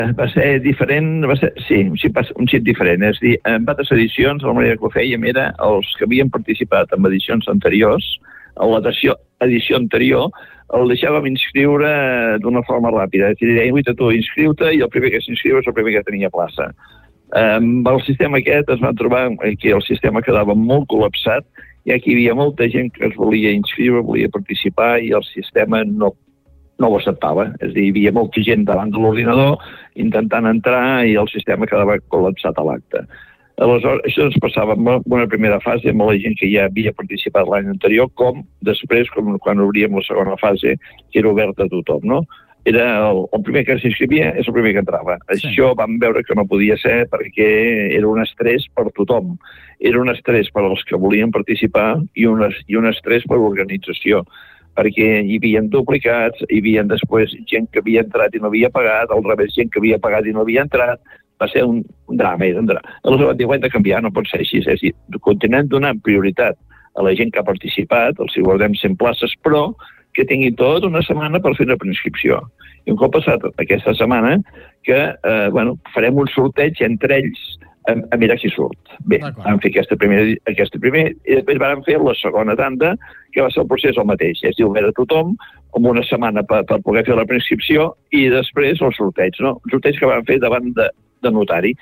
Va ser diferent, sí, un xic diferent. És a dir, en altres edicions, la manera que ho fèiem era els que havien participat en edicions anteriors, a l'edició anterior, el deixàvem inscriure d'una forma ràpida. És a dir, deien, tu inscriu-te, i el primer que s'inscriu és el primer que tenia plaça. Amb el sistema aquest es va trobar que el sistema quedava molt col·lapsat, ja que hi havia molta gent que es volia inscriure, volia participar, i el sistema no ho acceptava. És a dir, hi havia molta gent davant de l'ordinador intentant entrar i el sistema quedava col·lapsat a l'acte. Aleshores, això ens passava en una primera fase amb la gent que ja havia participat l'any anterior, com després, quan obríem la segona fase, que era oberta a tothom, no? Era el primer que s'inscrivia és el primer que entrava. Sí. Això vam veure que no podia ser perquè era un estrès per tothom. Era un estrès per als que volien participar i un estrès per l'organització, perquè hi havia duplicats, hi havia després gent que havia entrat i no havia pagat, al revés, gent que havia pagat i no havia entrat. Va ser un drama. Aleshores vam dir, ho hem de canviar, no pot ser així. És a dir, continuem donant prioritat a la gent que ha participat, els hi guardem 100 places, però que tinguin tota una setmana per fer una preinscripció. I un cop passat aquesta setmana, que farem un sorteig entre ells a mirar qui surt. Bé, vam fer aquesta primer, i després vam fer la segona tanda, que va ser el procés el mateix. És a dir, obert a tothom, amb una setmana per poder fer la preinscripció, i després el sorteig, no? El sorteig que vam fer davant de notari.